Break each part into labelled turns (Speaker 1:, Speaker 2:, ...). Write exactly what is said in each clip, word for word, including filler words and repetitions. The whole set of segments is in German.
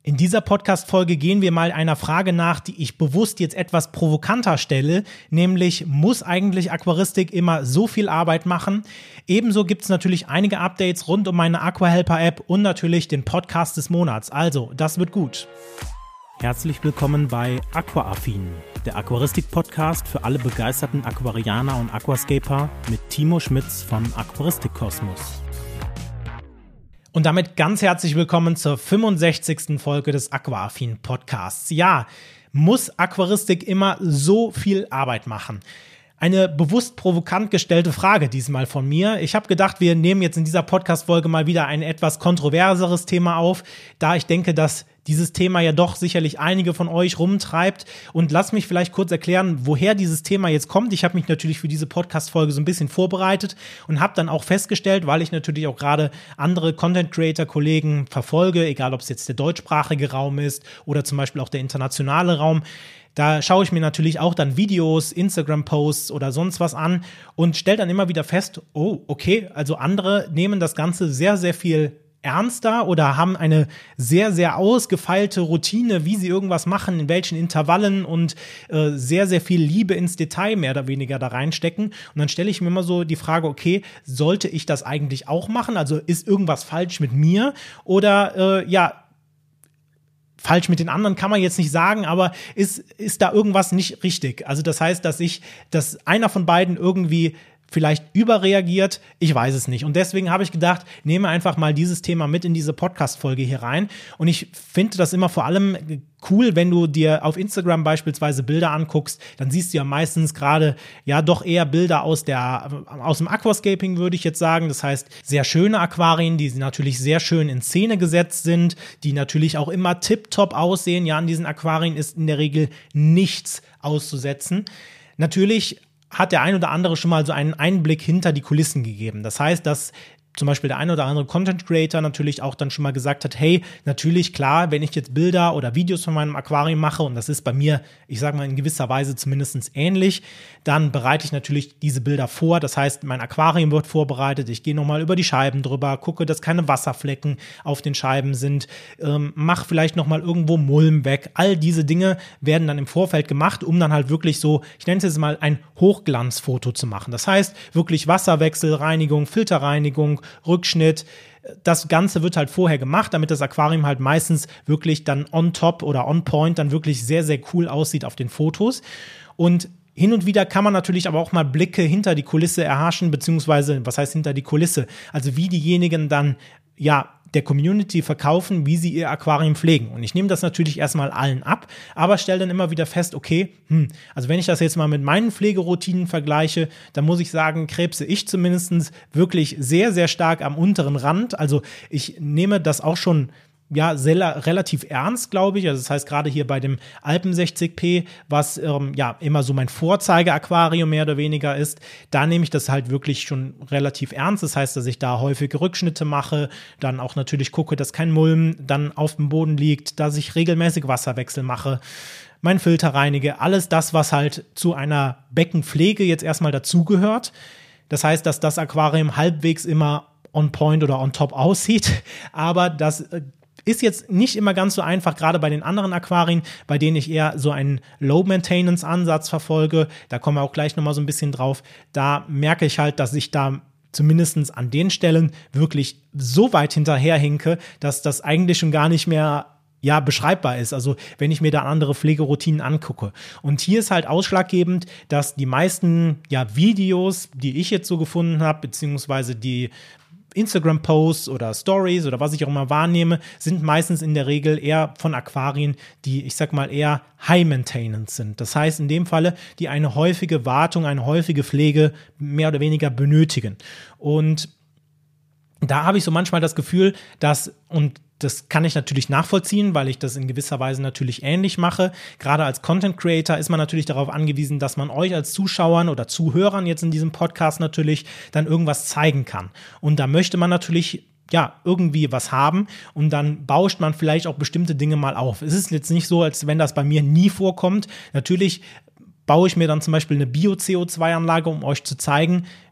Speaker 1: In dieser Podcast-Folge gehen wir mal einer Frage nach, die ich bewusst jetzt etwas provokanter stelle, nämlich muss eigentlich Aquaristik immer so viel Arbeit machen? Ebenso gibt es natürlich einige Updates rund um meine Aquahelper-App und natürlich den Podcast des Monats. Also, das wird gut. Herzlich willkommen bei Aquaaffin, der Aquaristik-Podcast für alle begeisterten Aquarianer und Aquascaper mit Timo Schmitz von Aquaristik Kosmos. Und damit ganz herzlich willkommen zur fünfundsechzigsten Folge des Aquaaffin Podcasts. Ja, muss Aquaristik immer so viel Arbeit machen? Eine bewusst provokant gestellte Frage diesmal von mir. Ich habe gedacht, wir nehmen jetzt in dieser Podcast-Folge mal wieder ein etwas kontroverseres Thema auf, da ich denke, dass dieses Thema ja doch sicherlich einige von euch rumtreibt. Und lasst mich vielleicht kurz erklären, woher dieses Thema jetzt kommt. Ich habe mich natürlich für diese Podcast-Folge so ein bisschen vorbereitet und habe dann auch festgestellt, weil ich natürlich auch gerade andere Content-Creator-Kollegen verfolge, egal ob es jetzt der deutschsprachige Raum ist oder zum Beispiel auch der internationale Raum. Da schaue ich mir natürlich auch dann Videos, Instagram-Posts oder sonst was an und stelle dann immer wieder fest, oh, okay, also andere nehmen das Ganze sehr, sehr viel ernster oder haben eine sehr, sehr ausgefeilte Routine, wie sie irgendwas machen, in welchen Intervallen und äh, sehr, sehr viel Liebe ins Detail mehr oder weniger da reinstecken. Und dann stelle ich mir immer so die Frage, okay, sollte ich das eigentlich auch machen? Also ist irgendwas falsch mit mir? Oder äh, ja, falsch mit den anderen kann man jetzt nicht sagen, aber ist, ist da irgendwas nicht richtig? Also das heißt, dass ich, dass einer von beiden irgendwie vielleicht überreagiert, ich weiß es nicht. Und deswegen habe ich gedacht, nehme einfach mal dieses Thema mit in diese Podcast-Folge hier rein. Und ich finde das immer vor allem cool, wenn du dir auf Instagram beispielsweise Bilder anguckst, dann siehst du ja meistens gerade ja doch eher Bilder aus der aus dem Aquascaping, würde ich jetzt sagen. Das heißt, sehr schöne Aquarien, die natürlich sehr schön in Szene gesetzt sind, die natürlich auch immer tipptopp aussehen. Ja, an diesen Aquarien ist in der Regel nichts auszusetzen. Natürlich hat der ein oder andere schon mal so einen Einblick hinter die Kulissen gegeben. Das heißt, dass zum Beispiel der ein oder andere Content Creator natürlich auch dann schon mal gesagt hat, hey, natürlich, klar, wenn ich jetzt Bilder oder Videos von meinem Aquarium mache, und das ist bei mir, ich sage mal in gewisser Weise zumindest ähnlich, dann bereite ich natürlich diese Bilder vor. Das heißt, mein Aquarium wird vorbereitet, ich gehe nochmal über die Scheiben drüber, gucke, dass keine Wasserflecken auf den Scheiben sind, ähm, mach vielleicht nochmal irgendwo Mulm weg. All diese Dinge werden dann im Vorfeld gemacht, um dann halt wirklich so, ich nenne es jetzt mal ein Hochglanzfoto zu machen. Das heißt, wirklich Wasserwechsel, Reinigung, Filterreinigung, Rückschnitt. Das Ganze wird halt vorher gemacht, damit das Aquarium halt meistens wirklich dann on top oder on point dann wirklich sehr, sehr cool aussieht auf den Fotos. Und hin und wieder kann man natürlich aber auch mal Blicke hinter die Kulisse erhaschen, beziehungsweise, was heißt hinter die Kulisse? Also wie diejenigen dann, ja, der Community verkaufen, wie sie ihr Aquarium pflegen. Und ich nehme das natürlich erstmal allen ab, aber stelle dann immer wieder fest, okay, hm, also wenn ich das jetzt mal mit meinen Pflegeroutinen vergleiche, dann muss ich sagen, krebse ich zumindest wirklich sehr, sehr stark am unteren Rand. Also ich nehme das auch schon ja, sehr, relativ ernst, glaube ich. Also das heißt, gerade hier bei dem Alpen sechzig P, was ähm, ja immer so mein Vorzeige-Aquarium mehr oder weniger ist, da nehme ich das halt wirklich schon relativ ernst. Das heißt, dass ich da häufige Rückschnitte mache, dann auch natürlich gucke, dass kein Mulm dann auf dem Boden liegt, dass ich regelmäßig Wasserwechsel mache, meinen Filter reinige, alles das, was halt zu einer Beckenpflege jetzt erstmal dazugehört. Das heißt, dass das Aquarium halbwegs immer on point oder on top aussieht, aber das äh, ist jetzt nicht immer ganz so einfach, gerade bei den anderen Aquarien, bei denen ich eher so einen Low-Maintenance-Ansatz verfolge. Da kommen wir auch gleich nochmal so ein bisschen drauf. Da merke ich halt, dass ich da zumindest an den Stellen wirklich so weit hinterherhinke, dass das eigentlich schon gar nicht mehr ja, beschreibbar ist. Also wenn ich mir da andere Pflegeroutinen angucke. Und hier ist halt ausschlaggebend, dass die meisten ja, Videos, die ich jetzt so gefunden habe, beziehungsweise die Instagram-Posts oder Stories oder was ich auch immer wahrnehme, sind meistens in der Regel eher von Aquarien, die, ich sag mal, eher High-Maintenance sind. Das heißt in dem Falle, die eine häufige Wartung, eine häufige Pflege mehr oder weniger benötigen. Und da habe ich so manchmal das Gefühl, dass, und das kann ich natürlich nachvollziehen, weil ich das in gewisser Weise natürlich ähnlich mache. Gerade als Content Creator ist man natürlich darauf angewiesen, dass man euch als Zuschauern oder Zuhörern jetzt in diesem Podcast natürlich dann irgendwas zeigen kann. Und da möchte man natürlich ja, irgendwie was haben und dann bauscht man vielleicht auch bestimmte Dinge mal auf. Es ist jetzt nicht so, als wenn das bei mir nie vorkommt. Natürlich baue ich mir dann zum Beispiel eine Bio-C O zwei Anlage, um euch zu zeigen,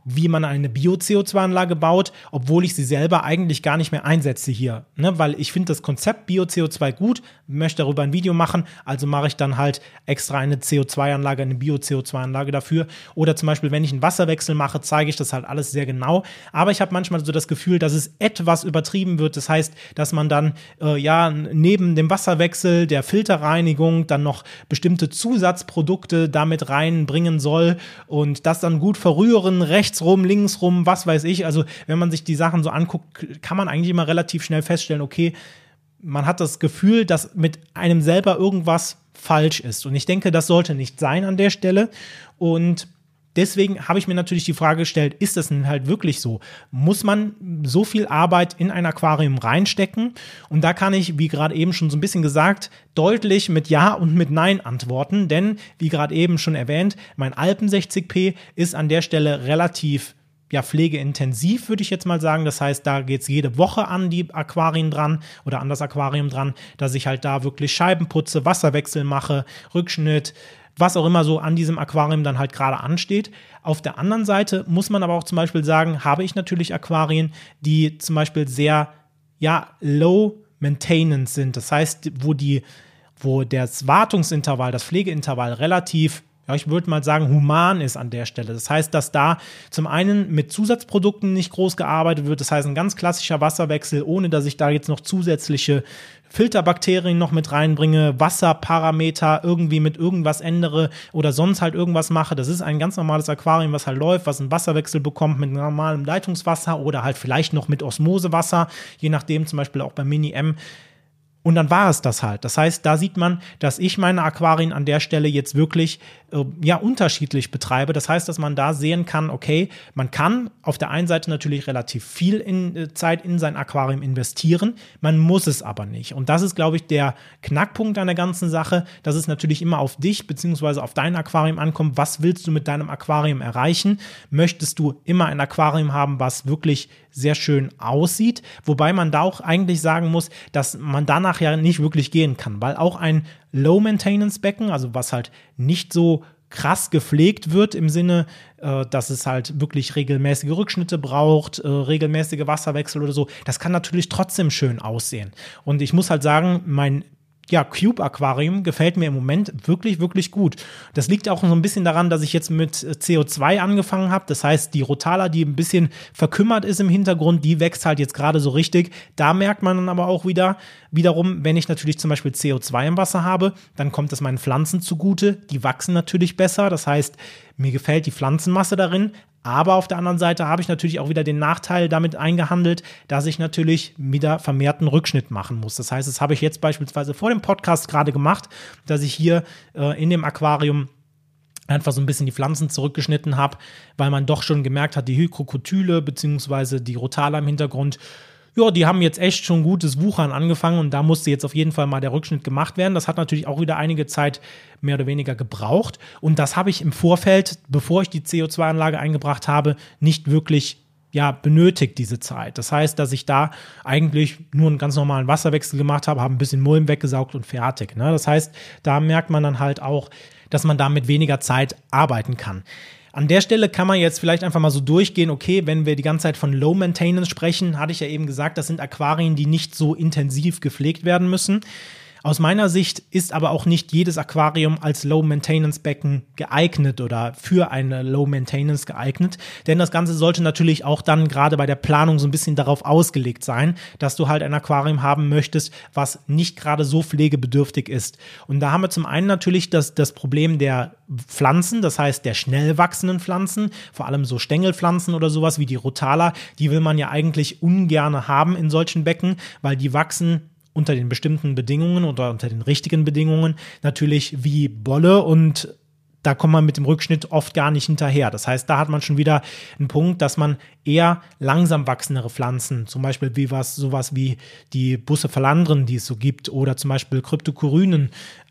Speaker 1: wie man eine Bio-C O zwei Anlage baut, obwohl ich sie selber eigentlich gar nicht mehr einsetze hier. Ne? Weil ich finde das Konzept Bio-C O zwei gut, möchte darüber ein Video machen, also mache ich dann halt extra eine C O zwei Anlage, eine Bio-C O zwei Anlage dafür. Oder zum Beispiel, wenn ich einen Wasserwechsel mache, zeige ich das halt alles sehr genau. Aber ich habe manchmal so das Gefühl, dass es etwas übertrieben wird. Das heißt, dass man dann äh, ja neben dem Wasserwechsel, der Filterreinigung, dann noch bestimmte Zusatzprodukte damit reinbringen soll und das dann gut verrühren, rechts rum, links rum, was weiß ich. Also wenn man sich die Sachen so anguckt, kann man eigentlich immer relativ schnell feststellen, okay, man hat das Gefühl, dass mit einem selber irgendwas falsch ist. Und ich denke, das sollte nicht sein an der Stelle. Und deswegen habe ich mir natürlich die Frage gestellt, ist das denn halt wirklich so? Muss man so viel Arbeit in ein Aquarium reinstecken? Und da kann ich, wie gerade eben schon so ein bisschen gesagt, deutlich mit Ja und mit Nein antworten. Denn, wie gerade eben schon erwähnt, mein Alpen sechzig P ist an der Stelle relativ ja, pflegeintensiv, würde ich jetzt mal sagen. Das heißt, da geht es jede Woche an die Aquarien dran oder an das Aquarium dran, dass ich halt da wirklich Scheiben putze, Wasserwechsel mache, Rückschnitt, was auch immer so an diesem Aquarium dann halt gerade ansteht. Auf der anderen Seite muss man aber auch zum Beispiel sagen, habe ich natürlich Aquarien, die zum Beispiel sehr, ja, low maintenance sind. Das heißt, wo die, wo das Wartungsintervall, das Pflegeintervall relativ, ja, ich würde mal sagen, human ist an der Stelle. Das heißt, dass da zum einen mit Zusatzprodukten nicht groß gearbeitet wird. Das heißt, ein ganz klassischer Wasserwechsel, ohne dass ich da jetzt noch zusätzliche Filterbakterien noch mit reinbringe, Wasserparameter irgendwie mit irgendwas ändere oder sonst halt irgendwas mache. Das ist ein ganz normales Aquarium, was halt läuft, was einen Wasserwechsel bekommt mit normalem Leitungswasser oder halt vielleicht noch mit Osmosewasser, je nachdem, zum Beispiel auch bei Mini-M. Und dann war es das halt. Das heißt, da sieht man, dass ich meine Aquarien an der Stelle jetzt wirklich äh, ja unterschiedlich betreibe. Das heißt, dass man da sehen kann, okay, man kann auf der einen Seite natürlich relativ viel in, äh, Zeit in sein Aquarium investieren, man muss es aber nicht. Und das ist, glaube ich, der Knackpunkt an der ganzen Sache, dass es natürlich immer auf dich bzw. auf dein Aquarium ankommt. Was willst du mit deinem Aquarium erreichen? Möchtest du immer ein Aquarium haben, was wirklich sehr schön aussieht, wobei man da auch eigentlich sagen muss, dass man danach ja nicht wirklich gehen kann, weil auch ein Low-Maintenance-Becken, also was halt nicht so krass gepflegt wird im Sinne, äh, dass es halt wirklich regelmäßige Rückschnitte braucht, äh, regelmäßige Wasserwechsel oder so, das kann natürlich trotzdem schön aussehen. Und ich muss halt sagen, mein ja, Cube-Aquarium gefällt mir im Moment wirklich, wirklich gut. Das liegt auch so ein bisschen daran, dass ich jetzt mit C O zwei angefangen habe. Das heißt, die Rotala, die ein bisschen verkümmert ist im Hintergrund, die wächst halt jetzt gerade so richtig. Da merkt man dann aber auch wieder, wiederum, wenn ich natürlich zum Beispiel C O zwei im Wasser habe, dann kommt es meinen Pflanzen zugute. Die wachsen natürlich besser. Das heißt, mir gefällt die Pflanzenmasse darin. Aber auf der anderen Seite habe ich natürlich auch wieder den Nachteil damit eingehandelt, dass ich natürlich wieder vermehrten Rückschnitt machen muss. Das heißt, das habe ich jetzt beispielsweise vor dem Podcast gerade gemacht, dass ich hier äh, in dem Aquarium einfach so ein bisschen die Pflanzen zurückgeschnitten habe, weil man doch schon gemerkt hat, die Hykrokotyle bzw. die Rotala im Hintergrund, ja, die haben jetzt echt schon gutes Wuchern angefangen und da musste jetzt auf jeden Fall mal der Rückschnitt gemacht werden. Das hat natürlich auch wieder einige Zeit mehr oder weniger gebraucht und das habe ich im Vorfeld, bevor ich die C O zwei Anlage eingebracht habe, nicht wirklich ja, benötigt, diese Zeit. Das heißt, dass ich da eigentlich nur einen ganz normalen Wasserwechsel gemacht habe, habe ein bisschen Mulm weggesaugt und fertig. Ne? Das heißt, da merkt man dann halt auch, dass man da mit weniger Zeit arbeiten kann. An der Stelle kann man jetzt vielleicht einfach mal so durchgehen, okay, wenn wir die ganze Zeit von Low Maintenance sprechen, hatte ich ja eben gesagt, das sind Aquarien, die nicht so intensiv gepflegt werden müssen. Aus meiner Sicht ist aber auch nicht jedes Aquarium als Low-Maintenance-Becken geeignet oder für eine Low-Maintenance geeignet, denn das Ganze sollte natürlich auch dann gerade bei der Planung so ein bisschen darauf ausgelegt sein, dass du halt ein Aquarium haben möchtest, was nicht gerade so pflegebedürftig ist. Und da haben wir zum einen natürlich das, das Problem der Pflanzen, das heißt der schnell wachsenden Pflanzen, vor allem so Stängelpflanzen oder sowas wie die Rotala, die will man ja eigentlich ungerne haben in solchen Becken, weil die wachsen unter den bestimmten Bedingungen oder unter den richtigen Bedingungen natürlich wie Bolle und da kommt man mit dem Rückschnitt oft gar nicht hinterher. Das heißt, da hat man schon wieder einen Punkt, dass man eher langsam wachsendere Pflanzen, zum Beispiel wie was, sowas wie die Bucephalandren, die es so gibt, oder zum Beispiel Cryptocorynen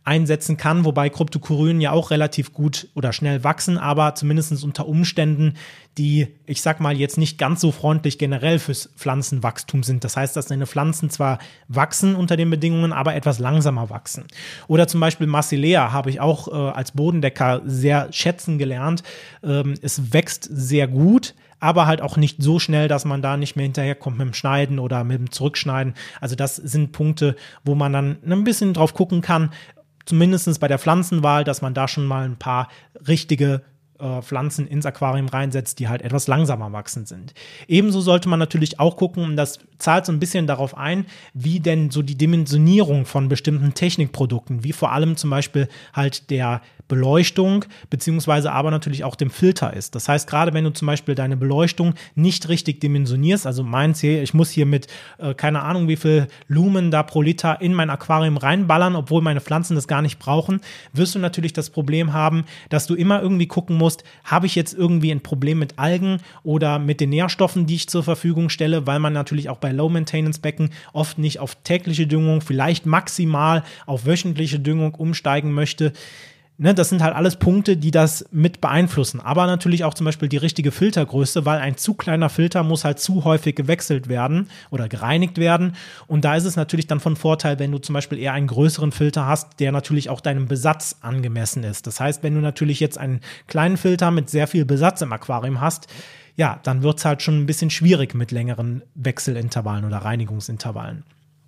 Speaker 1: einsetzen kann, wobei Kryptokorylen ja auch relativ gut oder schnell wachsen, aber zumindest unter Umständen, die, ich sag mal, jetzt nicht ganz so freundlich generell fürs Pflanzenwachstum sind. Das heißt, dass deine Pflanzen zwar wachsen unter den Bedingungen, aber etwas langsamer wachsen. Oder zum Beispiel Marsilea habe ich auch äh, als Bodendecker sehr schätzen gelernt. Ähm, es wächst sehr gut, aber halt auch nicht so schnell, dass man da nicht mehr hinterherkommt mit dem Schneiden oder mit dem Zurückschneiden. Also das sind Punkte, wo man dann ein bisschen drauf gucken kann, zumindest bei der Pflanzenwahl, dass man da schon mal ein paar richtige äh, Pflanzen ins Aquarium reinsetzt, die halt etwas langsamer wachsen sind. Ebenso sollte man natürlich auch gucken, und das zahlt so ein bisschen darauf ein, wie denn so die Dimensionierung von bestimmten Technikprodukten, wie vor allem zum Beispiel halt der Beleuchtung, beziehungsweise aber natürlich auch dem Filter ist. Das heißt, gerade wenn du zum Beispiel deine Beleuchtung nicht richtig dimensionierst, also meinst hier, ich muss hier mit, äh, keine Ahnung, wie viel Lumen da pro Liter in mein Aquarium reinballern, obwohl meine Pflanzen das gar nicht brauchen, wirst du natürlich das Problem haben, dass du immer irgendwie gucken musst, habe ich jetzt irgendwie ein Problem mit Algen oder mit den Nährstoffen, die ich zur Verfügung stelle, weil man natürlich auch bei Low-Maintenance-Becken oft nicht auf tägliche Düngung, vielleicht maximal auf wöchentliche Düngung umsteigen möchte. Ne, das sind halt alles Punkte, die das mit beeinflussen. Aber natürlich auch zum Beispiel die richtige Filtergröße, weil ein zu kleiner Filter muss halt zu häufig gewechselt werden oder gereinigt werden. Und da ist es natürlich dann von Vorteil, wenn du zum Beispiel eher einen größeren Filter hast, der natürlich auch deinem Besatz angemessen ist. Das heißt, wenn du natürlich jetzt einen kleinen Filter mit sehr viel Besatz im Aquarium hast, ja, dann wird es halt schon ein bisschen schwierig mit längeren Wechselintervallen oder Reinigungsintervallen.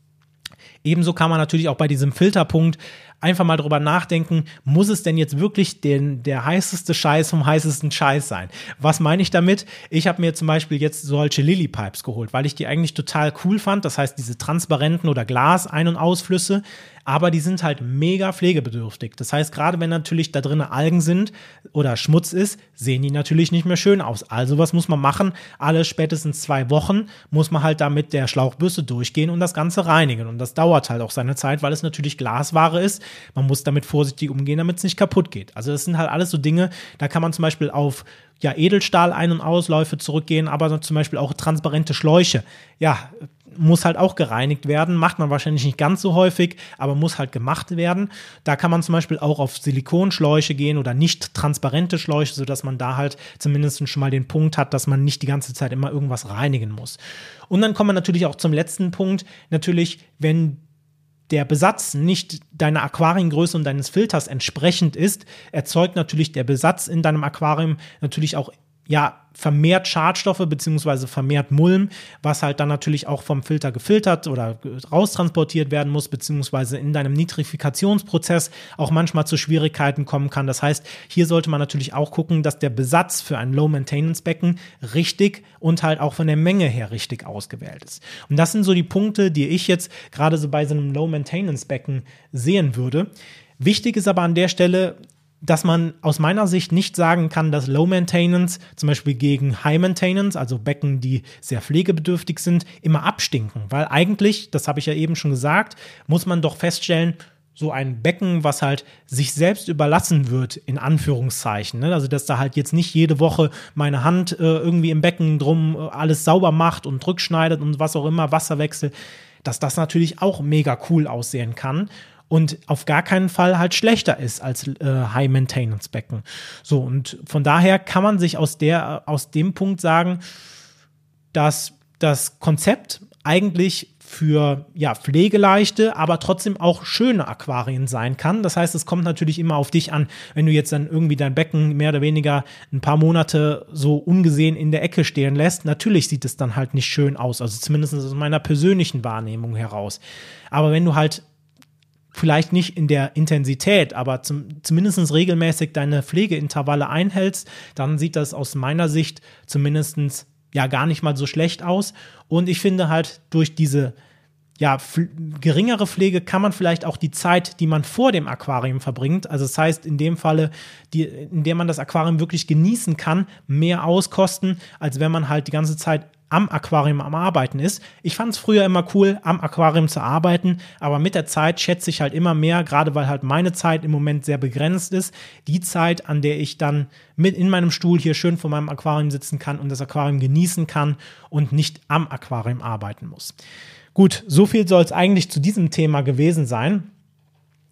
Speaker 1: Ebenso kann man natürlich auch bei diesem Filterpunkt einfach mal drüber nachdenken, muss es denn jetzt wirklich den, der heißeste Scheiß vom heißesten Scheiß sein? Was meine ich damit? Ich habe mir zum Beispiel jetzt solche Lily Pipes geholt, weil ich die eigentlich total cool fand. Das heißt, diese transparenten oder Glas-Ein- und Ausflüsse, aber die sind halt mega pflegebedürftig. Das heißt, gerade wenn natürlich da drin Algen sind oder Schmutz ist, sehen die natürlich nicht mehr schön aus. Also was muss man machen? Alle spätestens zwei Wochen muss man halt da mit der Schlauchbürste durchgehen und das Ganze reinigen. Und das dauert halt auch seine Zeit, weil es natürlich Glasware ist. Man muss damit vorsichtig umgehen, damit es nicht kaputt geht. Also das sind halt alles so Dinge, da kann man zum Beispiel auf ja, Edelstahl-Ein- und Ausläufe zurückgehen, aber zum Beispiel auch transparente Schläuche. Ja, muss halt auch gereinigt werden, macht man wahrscheinlich nicht ganz so häufig, aber muss halt gemacht werden. Da kann man zum Beispiel auch auf Silikonschläuche gehen oder nicht transparente Schläuche, sodass man da halt zumindest schon mal den Punkt hat, dass man nicht die ganze Zeit immer irgendwas reinigen muss. Und dann kommen wir natürlich auch zum letzten Punkt, natürlich, wenn der Besatz nicht deiner Aquariengröße und deines Filters entsprechend ist, erzeugt natürlich der Besatz in deinem Aquarium natürlich auch ja, vermehrt Schadstoffe beziehungsweise vermehrt Mulm, was halt dann natürlich auch vom Filter gefiltert oder raustransportiert werden muss, beziehungsweise in deinem Nitrifikationsprozess auch manchmal zu Schwierigkeiten kommen kann. Das heißt, hier sollte man natürlich auch gucken, dass der Besatz für ein Low-Maintenance-Becken richtig und halt auch von der Menge her richtig ausgewählt ist. Und das sind so die Punkte, die ich jetzt gerade so bei so einem Low-Maintenance-Becken sehen würde. Wichtig ist aber an der Stelle, dass man aus meiner Sicht nicht sagen kann, dass Low Maintenance zum Beispiel gegen High Maintenance, also Becken, die sehr pflegebedürftig sind, immer abstinken. Weil eigentlich, das habe ich ja eben schon gesagt, muss man doch feststellen, so ein Becken, was halt sich selbst überlassen wird, in Anführungszeichen. Ne? Also, dass da halt jetzt nicht jede Woche meine Hand äh, irgendwie im Becken drum äh, alles sauber macht und rückschneidet und was auch immer, Wasserwechsel, dass das natürlich auch mega cool aussehen kann. Und auf gar keinen Fall halt schlechter ist als äh, High-Maintenance-Becken. So, und von daher kann man sich aus, der, aus dem Punkt sagen, dass das Konzept eigentlich für ja, pflegeleichte, aber trotzdem auch schöne Aquarien sein kann. Das heißt, es kommt natürlich immer auf dich an, wenn du jetzt dann irgendwie dein Becken mehr oder weniger ein paar Monate so ungesehen in der Ecke stehen lässt. Natürlich sieht es dann halt nicht schön aus, also zumindest aus meiner persönlichen Wahrnehmung heraus. Aber wenn du halt vielleicht nicht in der Intensität, aber zum, zumindest regelmäßig deine Pflegeintervalle einhältst, dann sieht das aus meiner Sicht zumindest ja gar nicht mal so schlecht aus. Und ich finde halt, durch diese ja, f- geringere Pflege kann man vielleicht auch die Zeit, die man vor dem Aquarium verbringt, also das heißt in dem Falle, die, in der man das Aquarium wirklich genießen kann, mehr auskosten, als wenn man halt die ganze Zeit am Aquarium am Arbeiten ist. Ich fand es früher immer cool, am Aquarium zu arbeiten, aber mit der Zeit schätze ich halt immer mehr, gerade weil halt meine Zeit im Moment sehr begrenzt ist, die Zeit, an der ich dann mit in meinem Stuhl hier schön vor meinem Aquarium sitzen kann und das Aquarium genießen kann und nicht am Aquarium arbeiten muss. Gut, so viel soll es eigentlich zu diesem Thema gewesen sein.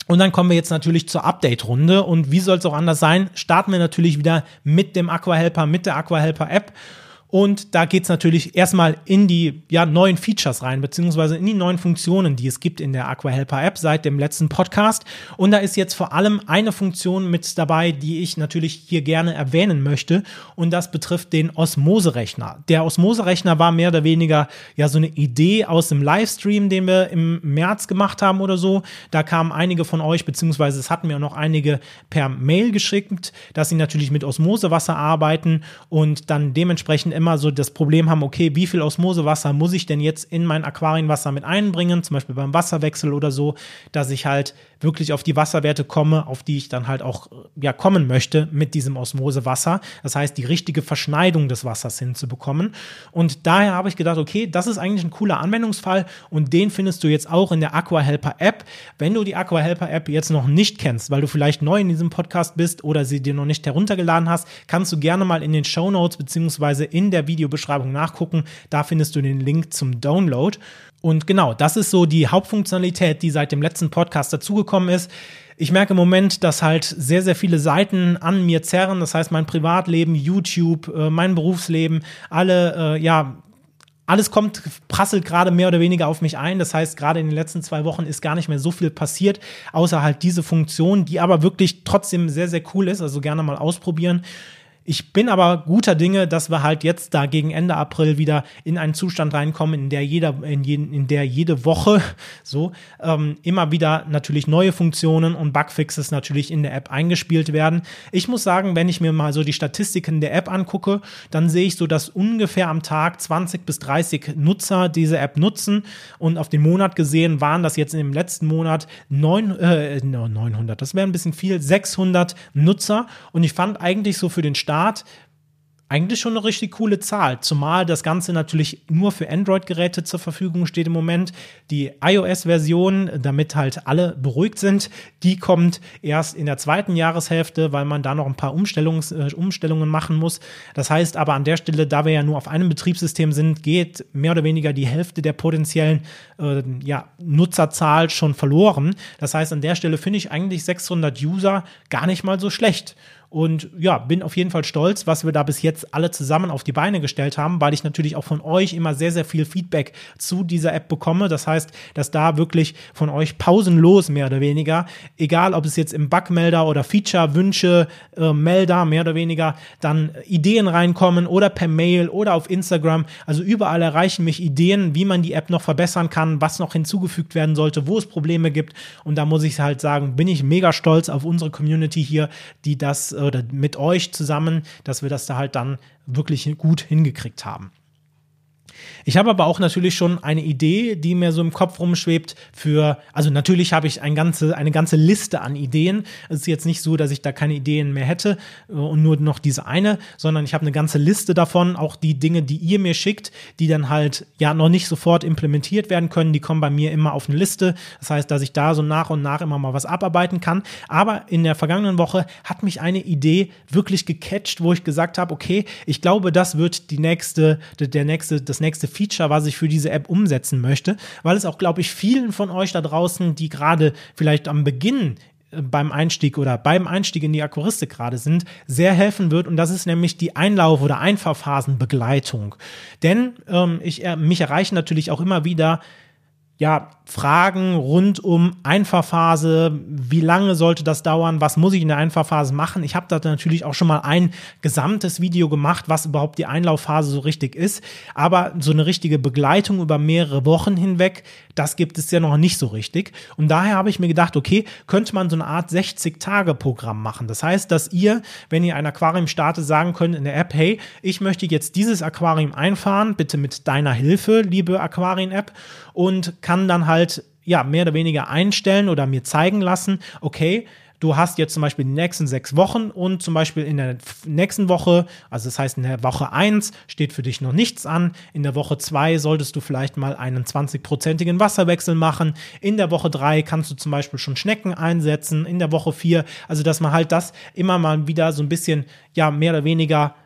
Speaker 1: Und dann kommen wir jetzt natürlich zur Update-Runde und wie soll es auch anders sein, starten wir natürlich wieder mit dem Aquahelper, mit der Aquahelper-App. Und da geht es natürlich erstmal in die ja, neuen Features rein, beziehungsweise in die neuen Funktionen, die es gibt in der Aquahelper-App seit dem letzten Podcast. Und da ist jetzt vor allem eine Funktion mit dabei, die ich natürlich hier gerne erwähnen möchte. Und das betrifft den Osmose-Rechner. Der Osmose-Rechner war mehr oder weniger ja so eine Idee aus dem Livestream, den wir im März gemacht haben oder so. Da kamen einige von euch, beziehungsweise es hatten mir auch noch einige per Mail geschickt, dass sie natürlich mit Osmosewasser arbeiten und dann dementsprechend immer immer so das Problem haben, okay, wie viel Osmosewasser muss ich denn jetzt in mein Aquarienwasser mit einbringen, zum Beispiel beim Wasserwechsel oder so, dass ich halt wirklich auf die Wasserwerte komme, auf die ich dann halt auch ja kommen möchte mit diesem Osmosewasser. Das heißt, die richtige Verschneidung des Wassers hinzubekommen. Und daher habe ich gedacht, okay, das ist eigentlich ein cooler Anwendungsfall und den findest du jetzt auch in der Aquahelper App. Wenn du die Aquahelper App jetzt noch nicht kennst, weil du vielleicht neu in diesem Podcast bist oder sie dir noch nicht heruntergeladen hast, kannst du gerne mal in den Shownotes beziehungsweise in der Videobeschreibung nachgucken. Da findest du den Link zum Download. Und genau, das ist so die Hauptfunktionalität, die seit dem letzten Podcast dazugekommen ist. Ich merke im Moment, dass halt sehr, sehr viele Seiten an mir zerren. Das heißt, mein Privatleben, YouTube, äh, mein Berufsleben, alle, äh, ja, alles kommt, prasselt gerade mehr oder weniger auf mich ein. Das heißt, gerade in den letzten zwei Wochen ist gar nicht mehr so viel passiert, außer halt diese Funktion, die aber wirklich trotzdem sehr, sehr cool ist. Also gerne mal ausprobieren. Ich bin aber guter Dinge, dass wir halt jetzt da gegen Ende April wieder in einen Zustand reinkommen, in der jeder, in, je, in der jede Woche so ähm, immer wieder natürlich neue Funktionen und Bugfixes natürlich in der App eingespielt werden. Ich muss sagen, wenn ich mir mal so die Statistiken der App angucke, dann sehe ich so, dass ungefähr am Tag zwanzig bis dreißig Nutzer diese App nutzen und auf den Monat gesehen waren das jetzt im letzten Monat neun, äh, neunhundert, das wäre ein bisschen viel, sechshundert Nutzer und ich fand eigentlich so für den Start eigentlich schon eine richtig coole Zahl, zumal das Ganze natürlich nur für Android-Geräte zur Verfügung steht im Moment. Die iOS-Version, damit halt alle beruhigt sind, die kommt erst in der zweiten Jahreshälfte, weil man da noch ein paar Umstellungs, äh, Umstellungen machen muss. Das heißt aber an der Stelle, da wir ja nur auf einem Betriebssystem sind, geht mehr oder weniger die Hälfte der potenziellen äh, ja, Nutzerzahl schon verloren. Das heißt, an der Stelle finde ich eigentlich sechshundert User gar nicht mal so schlecht. Und ja, bin auf jeden Fall stolz, was wir da bis jetzt alle zusammen auf die Beine gestellt haben, weil ich natürlich auch von euch immer sehr, sehr viel Feedback zu dieser App bekomme. Das heißt, dass da wirklich von euch pausenlos mehr oder weniger, egal ob es jetzt im Bugmelder oder Feature-Wünsche, äh, Melder mehr oder weniger, dann Ideen reinkommen oder per Mail oder auf Instagram. Also überall erreichen mich Ideen, wie man die App noch verbessern kann, was noch hinzugefügt werden sollte, wo es Probleme gibt. Und da muss ich halt sagen, bin ich mega stolz auf unsere Community hier, die das oder mit euch zusammen, dass wir das da halt dann wirklich gut hingekriegt haben. Ich habe aber auch natürlich schon eine Idee, die mir so im Kopf rumschwebt für, also natürlich habe ich ein ganze, eine ganze Liste an Ideen. Es ist jetzt nicht so, dass ich da keine Ideen mehr hätte und nur noch diese eine, sondern ich habe eine ganze Liste davon, auch die Dinge, die ihr mir schickt, die dann halt ja noch nicht sofort implementiert werden können, die kommen bei mir immer auf eine Liste. Das heißt, dass ich da so nach und nach immer mal was abarbeiten kann. Aber in der vergangenen Woche hat mich eine Idee wirklich gecatcht, wo ich gesagt habe, okay, ich glaube, das wird die nächste, der nächste, das nächste Feature, was ich für diese App umsetzen möchte, weil es auch, glaube ich, vielen von euch da draußen, die gerade vielleicht am Beginn beim Einstieg oder beim Einstieg in die Aquaristik gerade sind, sehr helfen wird und das ist nämlich die Einlauf- oder Einfahrphasenbegleitung. Denn ähm, ich, äh, mich erreichen natürlich auch immer wieder ja, Fragen rund um Einfahrphase, wie lange sollte das dauern, was muss ich in der Einfahrphase machen? Ich habe da natürlich auch schon mal ein gesamtes Video gemacht, was überhaupt die Einlaufphase so richtig ist, aber so eine richtige Begleitung über mehrere Wochen hinweg, das gibt es ja noch nicht so richtig und daher habe ich mir gedacht, okay, könnte man so eine Art sechzig-Tage-Programm machen. Das heißt, dass ihr, wenn ihr ein Aquarium startet, sagen könnt in der App, hey, ich möchte jetzt dieses Aquarium einfahren, bitte mit deiner Hilfe, liebe Aquarien-App und kann dann halt ja mehr oder weniger einstellen oder mir zeigen lassen, okay, du hast jetzt zum Beispiel die nächsten sechs Wochen und zum Beispiel in der nächsten Woche, also das heißt in der Woche eins steht für dich noch nichts an, in der Woche zwei solltest du vielleicht mal einen zwanzig-prozentigen Wasserwechsel machen, in der Woche drei kannst du zum Beispiel schon Schnecken einsetzen, in der Woche vier, also dass man halt das immer mal wieder so ein bisschen, ja mehr oder weniger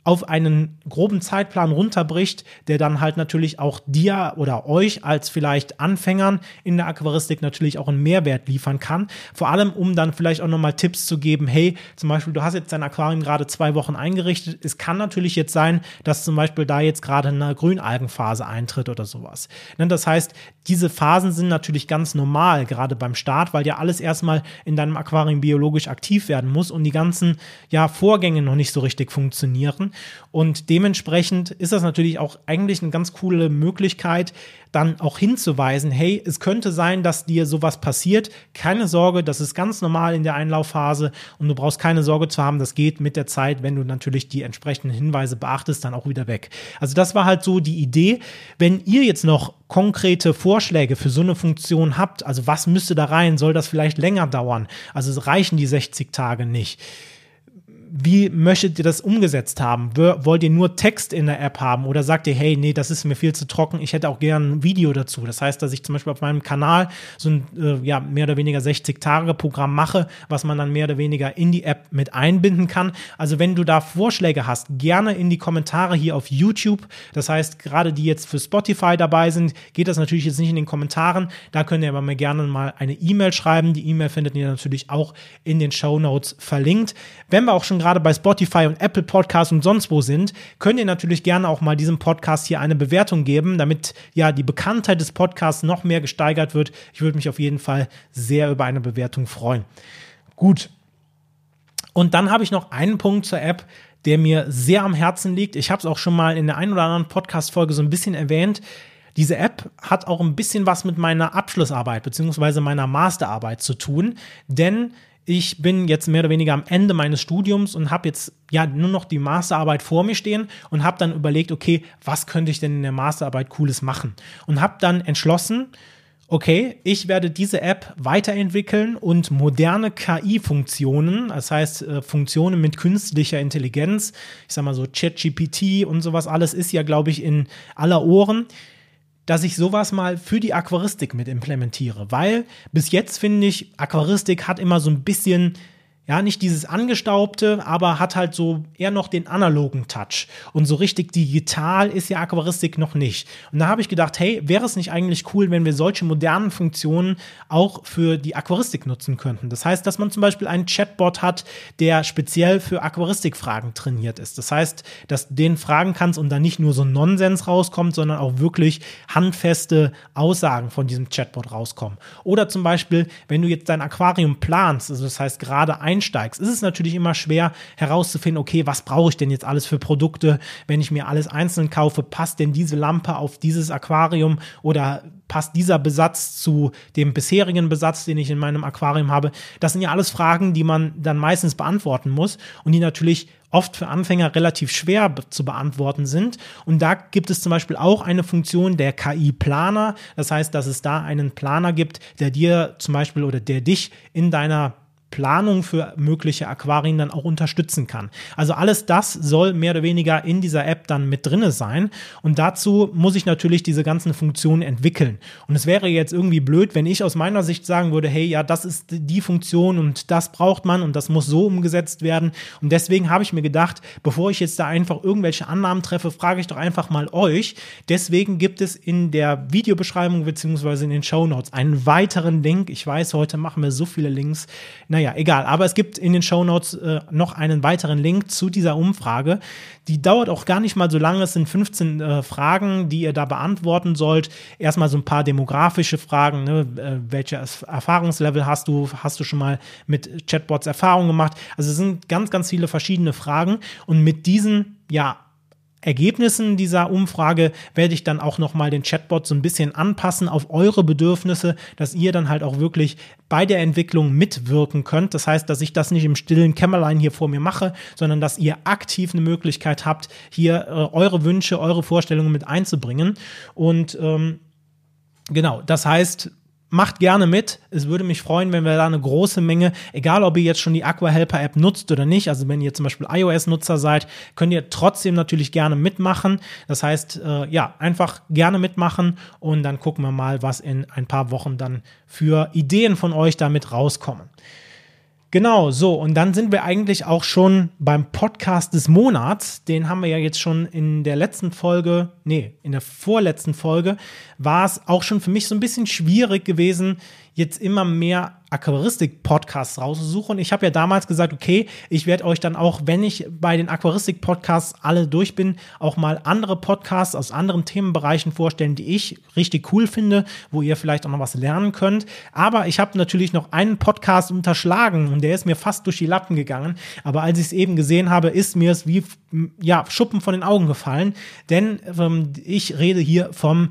Speaker 1: auf einen groben Zeitplan runterbricht, der dann halt natürlich auch dir oder euch als vielleicht Anfängern in der Aquaristik natürlich auch einen Mehrwert liefern kann. Vor allem, um dann vielleicht auch nochmal Tipps zu geben, hey, zum Beispiel, du hast jetzt dein Aquarium gerade zwei Wochen eingerichtet. Es kann natürlich jetzt sein, dass zum Beispiel da jetzt gerade eine Grünalgenphase eintritt oder sowas. Das heißt, diese Phasen sind natürlich ganz normal, gerade beim Start, weil ja alles erstmal in deinem Aquarium biologisch aktiv werden muss und die ganzen ja, Vorgänge noch nicht so richtig funktionieren. Und dementsprechend ist das natürlich auch eigentlich eine ganz coole Möglichkeit, dann auch hinzuweisen, hey, es könnte sein, dass dir sowas passiert. Keine Sorge, das ist ganz normal in der Einlaufphase und du brauchst keine Sorge zu haben, das geht mit der Zeit, wenn du natürlich die entsprechenden Hinweise beachtest, dann auch wieder weg. Also das war halt so die Idee. Wenn ihr jetzt noch konkrete Vorschläge für so eine Funktion habt, also was müsste da rein, soll das vielleicht länger dauern? Also reichen die sechzig Tage nicht? Wie möchtet ihr das umgesetzt haben? Wollt ihr nur Text in der App haben oder sagt ihr, hey, nee, das ist mir viel zu trocken, ich hätte auch gerne ein Video dazu. Das heißt, dass ich zum Beispiel auf meinem Kanal so ein äh, ja, mehr oder weniger sechzig-Tage-Programm mache, was man dann mehr oder weniger in die App mit einbinden kann. Also wenn du da Vorschläge hast, gerne in die Kommentare hier auf YouTube. Das heißt, gerade die jetzt für Spotify dabei sind, geht das natürlich jetzt nicht in den Kommentaren. Da könnt ihr aber mir gerne mal eine E-Mail schreiben. Die E-Mail findet ihr natürlich auch in den Shownotes verlinkt. Wenn wir auch schon gerade bei Spotify und Apple Podcasts und sonst wo sind, könnt ihr natürlich gerne auch mal diesem Podcast hier eine Bewertung geben, damit ja die Bekanntheit des Podcasts noch mehr gesteigert wird. Ich würde mich auf jeden Fall sehr über eine Bewertung freuen. Gut. Und dann habe ich noch einen Punkt zur App, der mir sehr am Herzen liegt. Ich habe es auch schon mal in der einen oder anderen Podcast-Folge so ein bisschen erwähnt. Diese App hat auch ein bisschen was mit meiner Abschlussarbeit bzw. meiner Masterarbeit zu tun, denn ich bin jetzt mehr oder weniger am Ende meines Studiums und habe jetzt ja nur noch die Masterarbeit vor mir stehen und habe dann überlegt, okay, was könnte ich denn in der Masterarbeit Cooles machen? Und habe dann entschlossen, okay, ich werde diese App weiterentwickeln und moderne K I-Funktionen, das heißt äh, Funktionen mit künstlicher Intelligenz, ich sag mal so ChatGPT und sowas alles ist ja, glaube ich, in aller Ohren, dass ich sowas mal für die Aquaristik mit implementiere, weil bis jetzt finde ich, Aquaristik hat immer so ein bisschen, ja, nicht dieses Angestaubte, aber hat halt so eher noch den analogen Touch. Und so richtig digital ist ja Aquaristik noch nicht. Und da habe ich gedacht, hey, wäre es nicht eigentlich cool, wenn wir solche modernen Funktionen auch für die Aquaristik nutzen könnten? Das heißt, dass man zum Beispiel einen Chatbot hat, der speziell für Aquaristikfragen trainiert ist. Das heißt, dass du den fragen kannst und dann nicht nur so ein Nonsens rauskommt, sondern auch wirklich handfeste Aussagen von diesem Chatbot rauskommen. Oder zum Beispiel, wenn du jetzt dein Aquarium planst, also das heißt gerade ein einsteigst, ist es natürlich immer schwer herauszufinden, okay, was brauche ich denn jetzt alles für Produkte, wenn ich mir alles einzeln kaufe, passt denn diese Lampe auf dieses Aquarium oder passt dieser Besatz zu dem bisherigen Besatz, den ich in meinem Aquarium habe? Das sind ja alles Fragen, die man dann meistens beantworten muss und die natürlich oft für Anfänger relativ schwer zu beantworten sind. Und da gibt es zum Beispiel auch eine Funktion der K I-Planer. Das heißt, dass es da einen Planer gibt, der dir zum Beispiel oder der dich in deiner Planung für mögliche Aquarien dann auch unterstützen kann. Also alles das soll mehr oder weniger in dieser App dann mit drinne sein und dazu muss ich natürlich diese ganzen Funktionen entwickeln. Und es wäre jetzt irgendwie blöd, wenn ich aus meiner Sicht sagen würde, hey, ja, das ist die Funktion und das braucht man und das muss so umgesetzt werden und deswegen habe ich mir gedacht, bevor ich jetzt da einfach irgendwelche Annahmen treffe, frage ich doch einfach mal euch. Deswegen gibt es in der Videobeschreibung beziehungsweise in den Shownotes einen weiteren Link. Ich weiß, heute machen wir so viele Links. Naja, egal, aber es gibt in den Shownotes äh, noch einen weiteren Link zu dieser Umfrage. Die dauert auch gar nicht mal so lange, es sind fünfzehn äh, Fragen, die ihr da beantworten sollt. Erstmal so ein paar demografische Fragen, ne? äh, welches Erfahrungslevel hast du, hast du schon mal mit Chatbots Erfahrung gemacht? Also es sind ganz, ganz viele verschiedene Fragen und mit diesen, ja, Ergebnissen dieser Umfrage werde ich dann auch nochmal den Chatbot so ein bisschen anpassen auf eure Bedürfnisse, dass ihr dann halt auch wirklich bei der Entwicklung mitwirken könnt. Das heißt, dass ich das nicht im stillen Kämmerlein hier vor mir mache, sondern dass ihr aktiv eine Möglichkeit habt, hier äh, eure Wünsche, eure Vorstellungen mit einzubringen. Und ähm, genau, das heißt, macht gerne mit. Es würde mich freuen, wenn wir da eine große Menge, egal ob ihr jetzt schon die AquaHelper-App nutzt oder nicht, also wenn ihr zum Beispiel iOS-Nutzer seid, könnt ihr trotzdem natürlich gerne mitmachen. Das heißt, äh, ja, einfach gerne mitmachen und dann gucken wir mal, was in ein paar Wochen dann für Ideen von euch damit rauskommen. Genau, so, und dann sind wir eigentlich auch schon beim Podcast des Monats. Den haben wir ja jetzt schon in der letzten Folge, nee, in der vorletzten Folge, war es auch schon für mich so ein bisschen schwierig gewesen, jetzt immer mehr Aquaristik-Podcasts rauszusuchen. Ich habe ja damals gesagt, okay, ich werde euch dann auch, wenn ich bei den Aquaristik-Podcasts alle durch bin, auch mal andere Podcasts aus anderen Themenbereichen vorstellen, die ich richtig cool finde, wo ihr vielleicht auch noch was lernen könnt. Aber ich habe natürlich noch einen Podcast unterschlagen und der ist mir fast durch die Lappen gegangen. Aber als ich es eben gesehen habe, ist mir es wie ja, Schuppen von den Augen gefallen, denn ähm, ich rede hier vom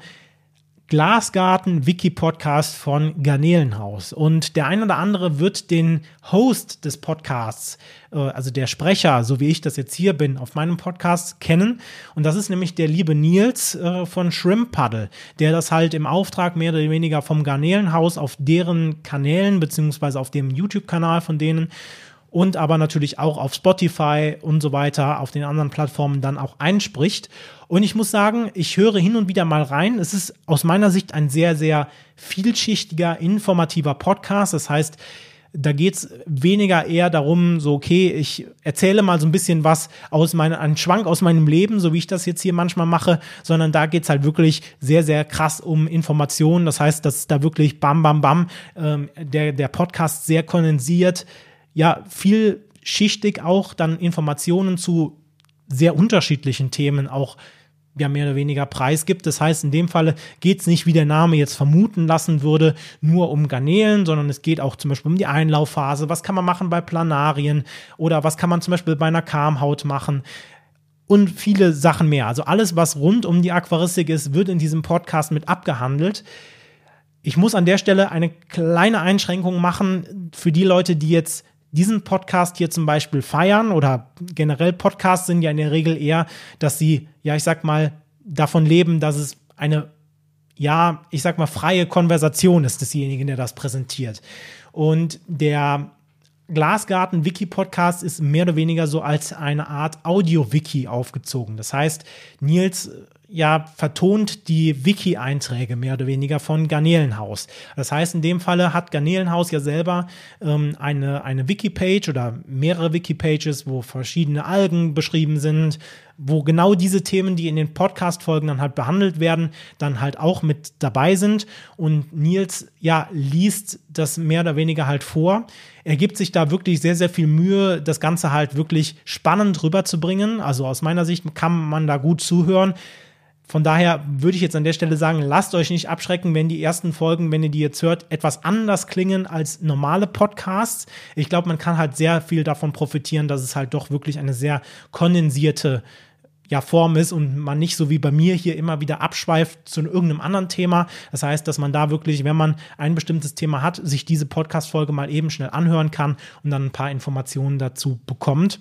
Speaker 1: Glasgarten-Wiki-Podcast von Garnelenhaus. Und der ein oder andere wird den Host des Podcasts, äh, also der Sprecher, so wie ich das jetzt hier bin, auf meinem Podcast kennen. Und das ist nämlich der liebe Nils äh, von Shrimp Puddle, der das halt im Auftrag mehr oder weniger vom Garnelenhaus auf deren Kanälen, beziehungsweise auf dem YouTube-Kanal von denen, und aber natürlich auch auf Spotify und so weiter, auf den anderen Plattformen dann auch einspricht. Und ich muss sagen, ich höre hin und wieder mal rein. Es ist aus meiner Sicht ein sehr, sehr vielschichtiger, informativer Podcast. Das heißt, da geht es weniger eher darum, so okay, ich erzähle mal so ein bisschen was aus meinem, einen Schwank aus meinem Leben, so wie ich das jetzt hier manchmal mache, sondern da geht es halt wirklich sehr, sehr krass um Informationen. Das heißt, dass da wirklich bam, bam, bam, ähm, der, der Podcast sehr kondensiert, ja, vielschichtig auch dann Informationen zu sehr unterschiedlichen Themen auch ja mehr oder weniger preisgibt. Das heißt, in dem Falle geht es nicht, wie der Name jetzt vermuten lassen würde, nur um Garnelen, sondern es geht auch zum Beispiel um die Einlaufphase. Was kann man machen bei Planarien oder was kann man zum Beispiel bei einer Kamhaut machen? Und viele Sachen mehr. Also alles, was rund um die Aquaristik ist, wird in diesem Podcast mit abgehandelt. Ich muss an der Stelle eine kleine Einschränkung machen für die Leute, die jetzt diesen Podcast hier zum Beispiel feiern oder generell Podcasts sind ja in der Regel eher, dass sie, ja, ich sag mal, davon leben, dass es eine, ja, ich sag mal, freie Konversation ist desjenigen, der das präsentiert. Und der Glasgarten-Wiki-Podcast ist mehr oder weniger so als eine Art Audio-Wiki aufgezogen. Das heißt, Nils ja vertont die Wiki-Einträge mehr oder weniger von Garnelenhaus. Das heißt, in dem Falle hat Garnelenhaus ja selber ähm, eine, eine Wiki-Page oder mehrere Wiki-Pages, wo verschiedene Algen beschrieben sind, wo genau diese Themen, die in den Podcast-Folgen dann halt behandelt werden, dann halt auch mit dabei sind. Und Nils, ja, liest das mehr oder weniger halt vor. Er gibt sich da wirklich sehr, sehr viel Mühe, das Ganze halt wirklich spannend rüberzubringen. Also aus meiner Sicht kann man da gut zuhören. Von daher würde ich jetzt an der Stelle sagen, lasst euch nicht abschrecken, wenn die ersten Folgen, wenn ihr die jetzt hört, etwas anders klingen als normale Podcasts. Ich glaube, man kann halt sehr viel davon profitieren, dass es halt doch wirklich eine sehr kondensierte ja, Form ist und man nicht so wie bei mir hier immer wieder abschweift zu irgendeinem anderen Thema. Das heißt, dass man da wirklich, wenn man ein bestimmtes Thema hat, sich diese Podcast-Folge mal eben schnell anhören kann und dann ein paar Informationen dazu bekommt.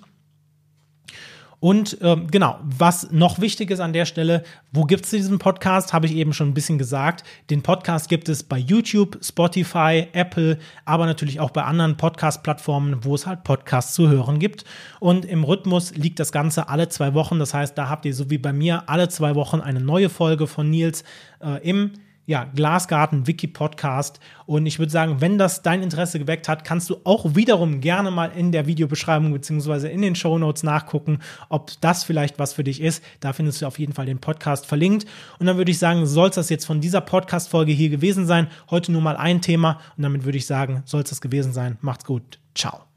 Speaker 1: Und ähm, genau, was noch wichtig ist an der Stelle, wo gibt es diesen Podcast, habe ich eben schon ein bisschen gesagt. Den Podcast gibt es bei YouTube, Spotify, Apple, aber natürlich auch bei anderen Podcast-Plattformen, wo es halt Podcasts zu hören gibt. Und im Rhythmus liegt das Ganze alle zwei Wochen. Das heißt, da habt ihr so wie bei mir alle zwei Wochen eine neue Folge von Nils äh, im Ja, Glasgarten-Wiki-Podcast. Und ich würde sagen, wenn das dein Interesse geweckt hat, kannst du auch wiederum gerne mal in der Videobeschreibung beziehungsweise in den Shownotes nachgucken, ob das vielleicht was für dich ist. Da findest du auf jeden Fall den Podcast verlinkt. Und dann würde ich sagen, soll es das jetzt von dieser Podcast-Folge hier gewesen sein. Heute nur mal ein Thema. Und damit würde ich sagen, soll es das gewesen sein. Macht's gut. Ciao.